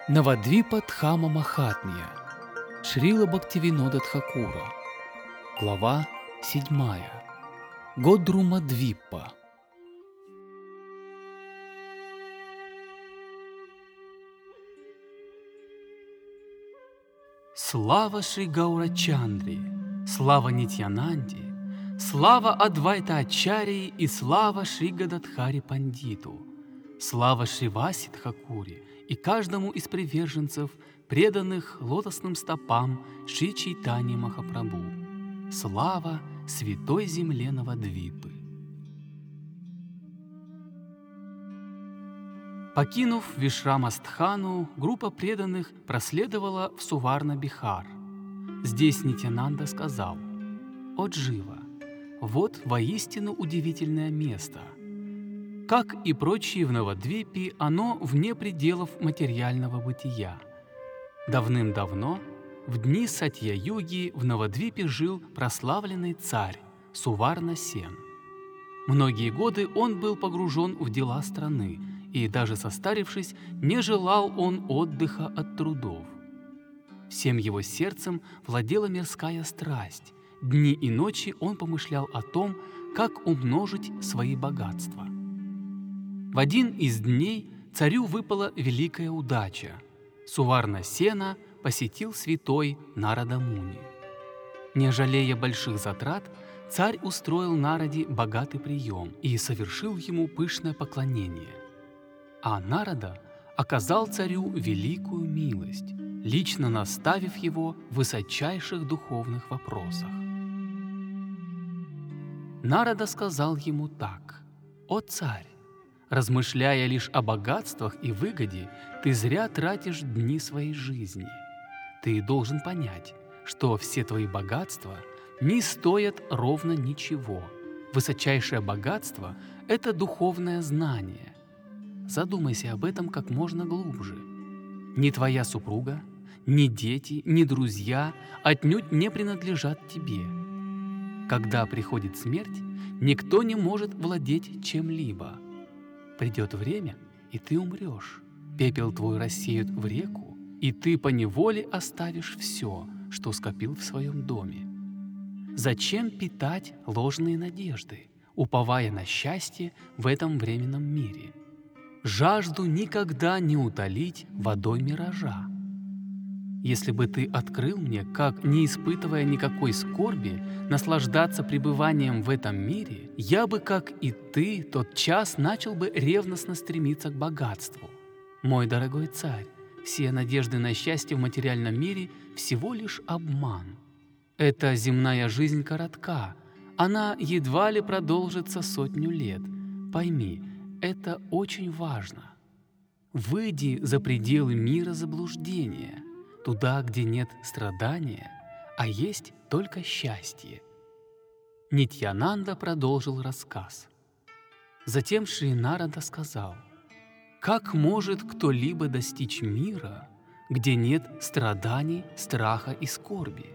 Навадвипа Дхамма Махатмья. Шрила Бхактивинода Тхакура. Глава 7. Годрума-двипа. Слава Шри Гаурачандре, слава Нитьянанде, слава Адвайта Ачарьи и слава Шри Гададхари Пандиту, слава Шриваси Тхакуре и каждому из приверженцев, преданных лотосным стопам Шри Чайтаньи Махапрабху. Слава святой земле Навадвипы. Покинув Вишрамастхану, группа преданных проследовала в Суварна-Бихар. Здесь Нитьянанда сказал: «О Джива, вот воистину удивительное место. Как и прочие в Навадвипе, оно вне пределов материального бытия. Давным-давно, в дни Сатья-юги, в Навадвипе жил прославленный царь Суварна-Сен. Многие годы он был погружен в дела страны, и даже состарившись, не желал он отдыха от трудов. Всем его сердцем владела мирская страсть. Дни и ночи он помышлял о том, как умножить свои богатства. В один из дней царю выпала великая удача. Суварна-Сена посетил святой Нарада-Муни. Не жалея больших затрат, царь устроил Нараде богатый прием и совершил ему пышное поклонение. А Нарада оказал царю великую милость, лично наставив его в высочайших духовных вопросах. Нарада сказал ему так: «О царь, размышляя лишь о богатствах и выгоде, ты зря тратишь дни своей жизни. Ты должен понять, что все твои богатства не стоят ровно ничего. Высочайшее богатство – это духовное знание. Задумайся об этом как можно глубже. Ни твоя супруга, ни дети, ни друзья отнюдь не принадлежат тебе. Когда приходит смерть, никто не может владеть чем-либо. Придет время, и ты умрешь. Пепел твой рассеют в реку, и ты поневоле оставишь все, что скопил в своем доме. Зачем питать ложные надежды, уповая на счастье в этом временном мире? Жажду никогда не утолить водой миража. Если бы ты открыл мне, как, не испытывая никакой скорби, наслаждаться пребыванием в этом мире, я бы, как и ты, тот час начал бы ревностно стремиться к богатству. Мой дорогой царь, все надежды на счастье в материальном мире всего лишь обман. Эта земная жизнь коротка, она едва ли продолжится 100 лет. Пойми, это очень важно. Выйди за пределы мира заблуждения, туда, где нет страдания, а есть только счастье». Нитьянанда продолжил рассказ. Затем Шри Нарада сказал: «Как может кто-либо достичь мира, где нет страданий, страха и скорби?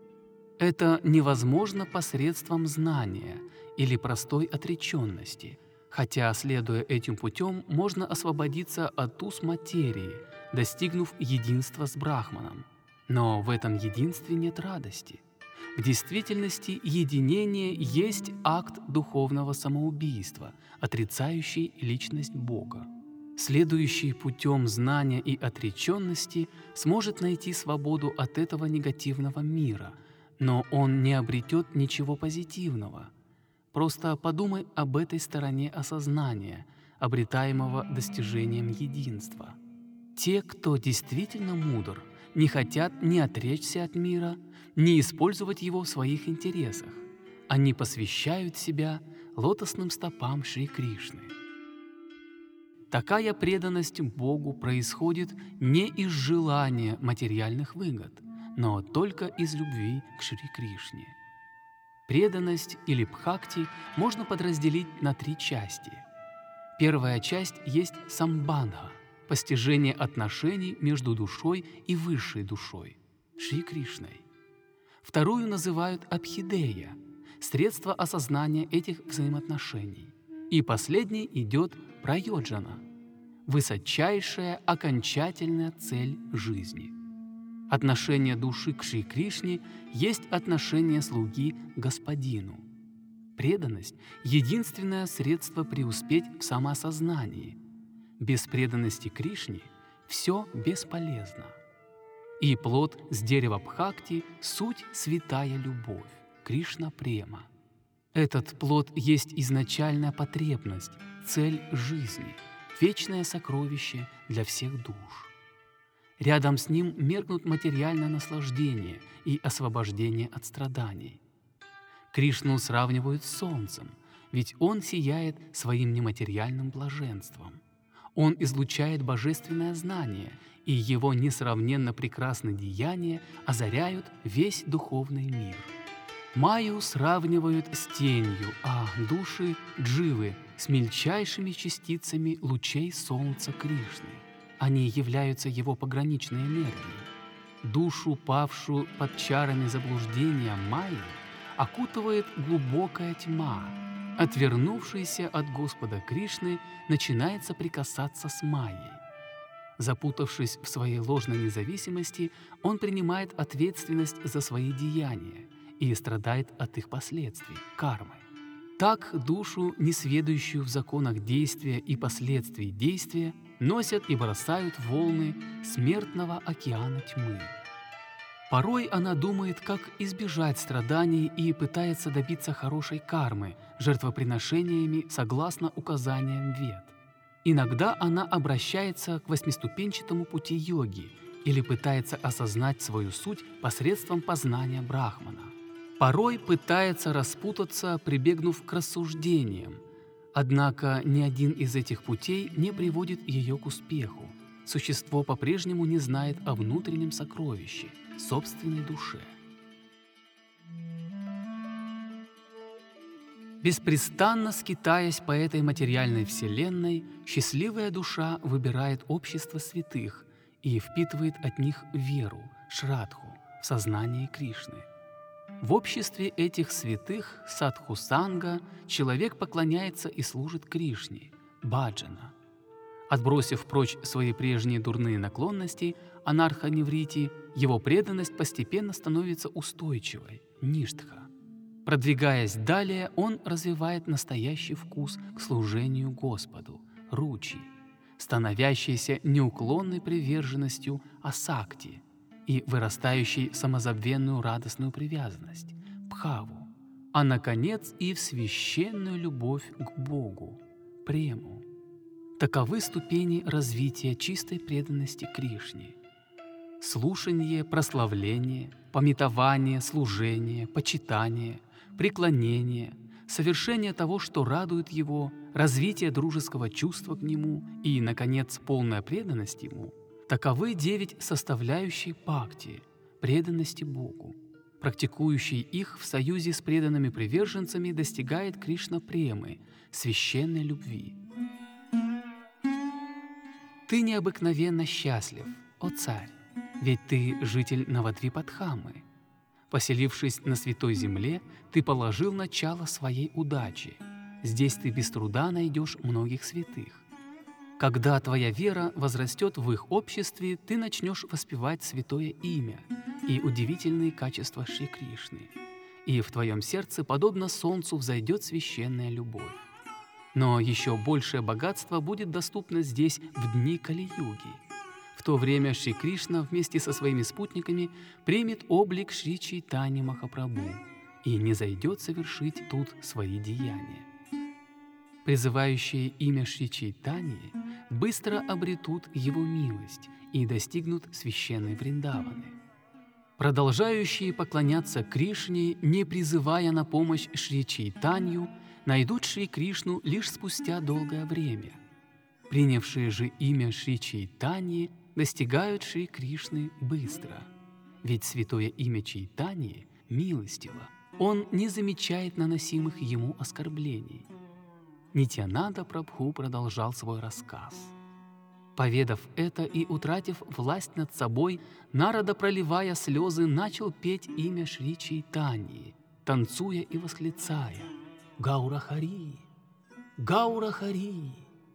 Это невозможно посредством знания или простой отреченности, хотя, следуя этим путем, можно освободиться от уз материи, достигнув единства с Брахманом. Но в этом единстве нет радости. В действительности единение есть акт духовного самоубийства, отрицающий личность Бога. Следующий путем знания и отреченности сможет найти свободу от этого негативного мира, но он не обретет ничего позитивного. Просто подумай об этой стороне осознания, обретаемого достижением единства. Те, кто действительно мудр, не хотят ни отречься от мира, ни использовать его в своих интересах. Они посвящают себя лотосным стопам Шри Кришны. Такая преданность Богу происходит не из желания материальных выгод, но только из любви к Шри Кришне. Преданность или бхакти можно подразделить на 3 части. Первая часть есть самбандха, постижение отношений между душой и высшей душой, Шри Кришной. Вторую называют абхидея, средство осознания этих взаимоотношений. И последней идет прайоджана, высочайшая окончательная цель жизни. Отношение души к Шри Кришне есть отношение слуги к Господину. Преданность – единственное средство преуспеть в самоосознании. Без преданности Кришне все бесполезно. И плод с дерева Бхакти – суть святая любовь, Кришна-према. Этот плод есть изначальная потребность, цель жизни, вечное сокровище для всех душ. Рядом с ним меркнут материальное наслаждение и освобождение от страданий. Кришну сравнивают с солнцем, ведь он сияет своим нематериальным блаженством. Он излучает божественное знание, и его несравненно прекрасные деяния озаряют весь духовный мир. Майю сравнивают с тенью, а души дживы с мельчайшими частицами лучей солнца Кришны. Они являются его пограничной энергией. Душу, павшую под чарами заблуждения Майи, окутывает глубокая тьма. Отвернувшийся от Господа Кришны начинает соприкасаться с Майей. Запутавшись в своей ложной независимости, он принимает ответственность за свои деяния и страдает от их последствий – кармы. Так душу, несведущую в законах действия и последствий действия, носят и бросают в волны смертного океана тьмы. Порой она думает, как избежать страданий и пытается добиться хорошей кармы жертвоприношениями согласно указаниям Вед. Иногда она обращается к восьмиступенчатому пути йоги или пытается осознать свою суть посредством познания Брахмана. Порой пытается распутаться, прибегнув к рассуждениям. Однако ни один из этих путей не приводит ее к успеху. Существо по-прежнему не знает о внутреннем сокровище – собственной душе. Беспрестанно скитаясь по этой материальной вселенной, счастливая душа выбирает общество святых и впитывает от них веру, шрадху, в сознании Кришны. В обществе этих святых, садху-санга, человек поклоняется и служит Кришне, баджана. Отбросив прочь свои прежние дурные наклонности, анарха-неврити, его преданность постепенно становится устойчивой, ништха. Продвигаясь далее, он развивает настоящий вкус к служению Господу, ручи, становящийся неуклонной приверженностью асакти и вырастающей самозабвенную радостную привязанность, бхаву, а, наконец, и в священную любовь к Богу, прему. Таковы ступени развития чистой преданности Кришне. Слушание, прославление, памятование, служение, почитание, преклонение, совершение того, что радует его, развитие дружеского чувства к нему и, наконец, полная преданность ему – таковы 9 составляющих бхакти, преданности Богу. Практикующий их в союзе с преданными приверженцами достигает Кришна-премы, священной любви. Ты необыкновенно счастлив, о царь, ведь ты житель Навадвипадхамы. Поселившись на святой земле, ты положил начало своей удаче. Здесь ты без труда найдешь многих святых. Когда твоя вера возрастет в их обществе, ты начнешь воспевать святое имя и удивительные качества Шри Кришны. И в твоем сердце, подобно солнцу, взойдет священная любовь. Но еще большее богатство будет доступно здесь в дни Кали-юги. В то время Шри Кришна вместе со своими спутниками примет облик Шри Чайтаньи Махапрабху и низойдет совершить тут свои деяния. Призывающие имя Шри Чайтаньи быстро обретут его милость и достигнут священной Вриндаваны. Продолжающие поклоняться Кришне, не призывая на помощь Шри Чайтанью, найдут Шри Кришну лишь спустя долгое время. Принявшие же имя Шри Чайтаньи достигают Шри Кришны быстро, ведь святое имя Чайтаньи милостиво, он не замечает наносимых ему оскорблений. Нитьянанда Прабху продолжал свой рассказ. Поведав это и утратив власть над собой, Нарада, проливая слезы, начал петь имя Шри Чайтаньи, танцуя и восклицая: «Гаура Хари! Гаура Хари!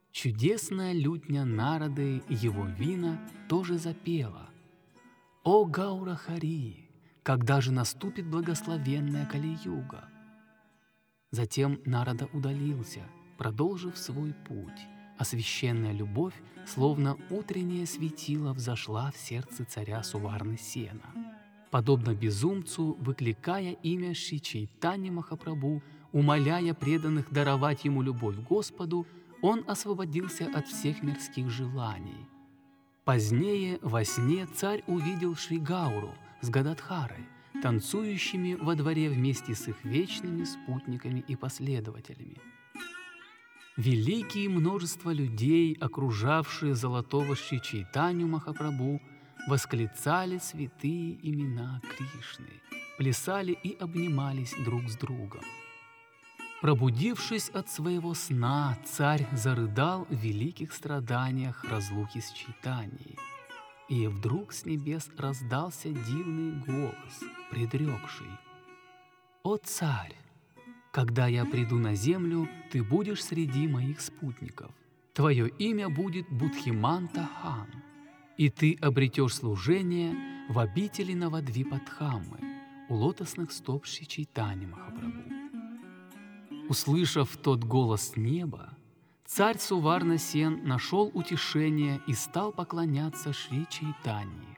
Чудесная лютня Нарады, его вина, тоже запела: «О Гаура-Хари, когда же наступит благословенная Кали-юга?» Затем Нарада удалился, продолжив свой путь, а священная любовь, словно утреннее светило, взошла в сердце царя Суварны-Сена. Подобно безумцу, выкликая имя Шри Чайтаньи Махапрабху, умоляя преданных даровать ему любовь к Господу, он освободился от всех мирских желаний. Позднее во сне царь увидел Шри Гауру с Гададхарой, танцующими во дворе вместе с их вечными спутниками и последователями. Великие множество людей, окружавшие золотого Шри Чайтанью Махапрабху, восклицали святые имена Кришны, плясали и обнимались друг с другом. Пробудившись от своего сна, царь зарыдал в великих страданиях разлуки с Чайтаньей. И вдруг с небес раздался дивный голос, предрекший: «О царь, когда я приду на землю, ты будешь среди моих спутников. Твое имя будет Будхиманта-хан, и ты обретешь служение в обители Навадвипадхаммы у лотосных стоп Шри Чайтаньи Махапрабху». Услышав тот голос неба, царь Суварна-Сен нашел утешение и стал поклоняться Шри Чайтаньи.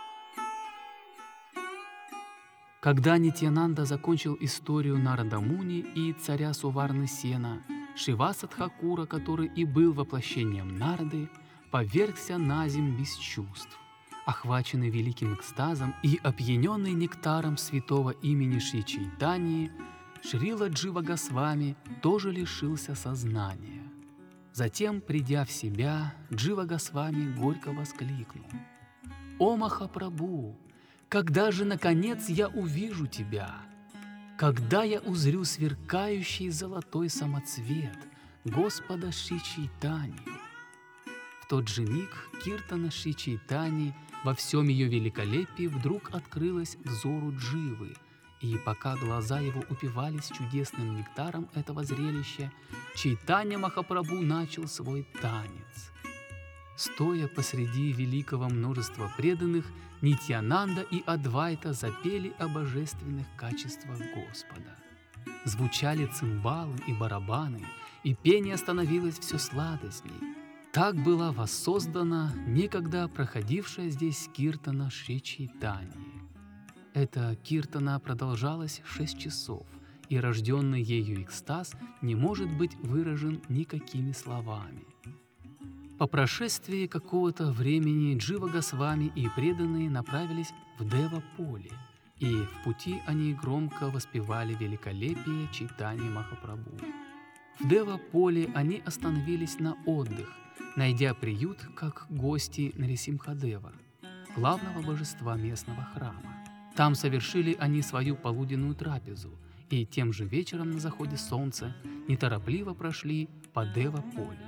Когда Нитьянанда закончил историю Нарада Муни и царя Суварны-Сена, Шиваса Тхакура, который и был воплощением Нарады, повергся наземь без чувств. Охваченный великим экстазом и опьяненный нектаром святого имени Шри Чайтаньи, Шрила Джива Госвами тоже лишился сознания. Затем, придя в себя, Джива Госвами горько воскликнул: «О Махапрабху, когда же, наконец, я увижу тебя? Когда я узрю сверкающий золотой самоцвет Господа Шри Чайтаньи?» В тот же миг киртана Шри Чайтаньи во всем ее великолепии вдруг открылась взору Дживы, и пока глаза его упивались чудесным нектаром этого зрелища, Чайтанья Махапрабху начал свой танец. Стоя посреди великого множества преданных, Нитьянанда и Адвайта запели о божественных качествах Господа. Звучали цимбалы и барабаны, и пение становилось все сладостней. Так была воссоздана некогда проходившая здесь киртана Шри Чайтаньи. Эта киртана продолжалась 6 часов, и рожденный ею экстаз не может быть выражен никакими словами. По прошествии какого-то времени Джива Госвами и преданные направились в Дева-поле, и в пути они громко воспевали великолепие Чайтаньи Махапрабху. В Дева-поле они остановились на отдых, найдя приют как гости Нарисимхадева, главного божества местного храма. Там совершили они свою полуденную трапезу, и тем же вечером на заходе солнца неторопливо прошли по Дева-поле.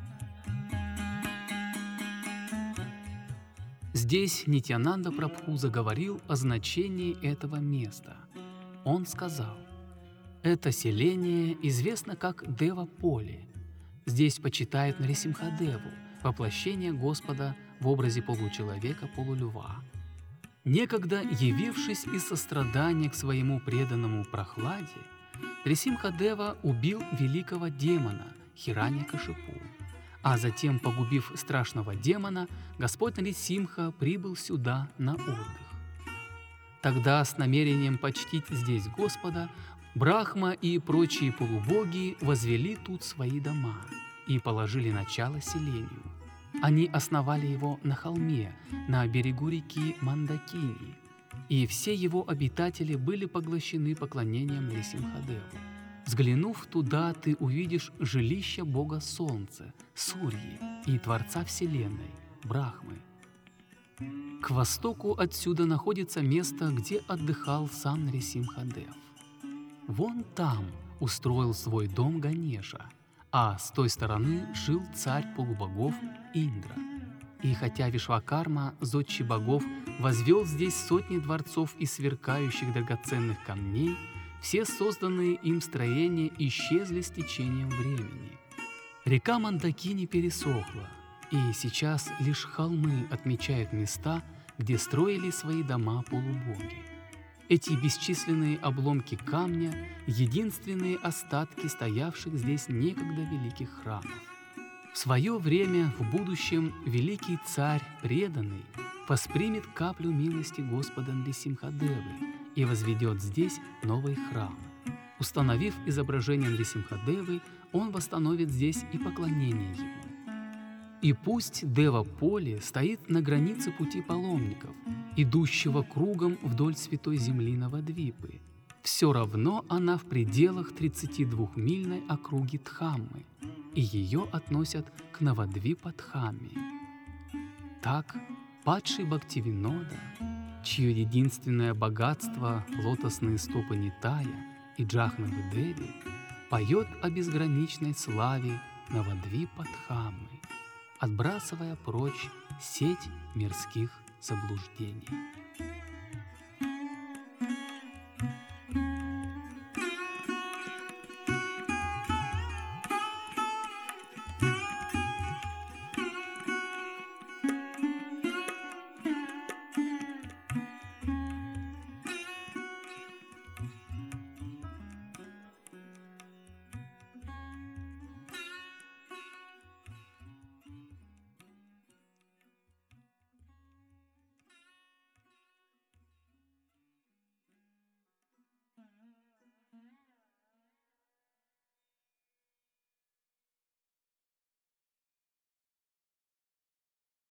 Здесь Нитьянанда Прабху заговорил о значении этого места. Он сказал: «Это селение известно как Дева-поле. Здесь почитают Нарисимхадеву, воплощение Господа в образе получеловека-полульва. Некогда, явившись из сострадания к своему преданному Прохладе, Нарисимхадева убил великого демона Хираньякашипу. А затем, погубив страшного демона, Господь Нарисимха прибыл сюда на отдых. Тогда с намерением почтить здесь Господа Брахма и прочие полубоги возвели тут свои дома и положили начало селению. Они основали его на холме, на берегу реки Мандакини, и все его обитатели были поглощены поклонением Нарисимхадеву. Взглянув туда, ты увидишь жилище бога Солнца, Сурьи, и Творца Вселенной, Брахмы. К востоку отсюда находится место, где отдыхал сам Нарисимхадев. Вон там устроил свой дом Ганеша, а с той стороны жил царь полубогов Индра. И хотя Вишвакарма, зодчий богов, возвел здесь сотни дворцов из сверкающих драгоценных камней, все созданные им строения исчезли с течением времени. Река Мандакини пересохла, и сейчас лишь холмы отмечают места, где строили свои дома полубоги. Эти бесчисленные обломки камня — единственные остатки стоявших здесь некогда великих храмов. В свое время, в будущем, великий царь, преданный, воспримет каплю милости Господа Нрисимхадевы и возведет здесь новый храм. Установив изображение Нрисимхадевы, он восстановит здесь и поклонение ему. И пусть Дева-поле стоит на границе пути паломников, идущего кругом вдоль святой земли Навадвипы, все равно она в пределах 32-мильной округи Дхаммы, и ее относят к Навадвипа-Дхамме. Так, падший Бхактивинода, чье единственное богатство — лотосные стопы Нитая и Джахнавы Деви, поет о безграничной славе Навадвипа-Дхаммы, отбрасывая прочь сеть мирских заблуждений.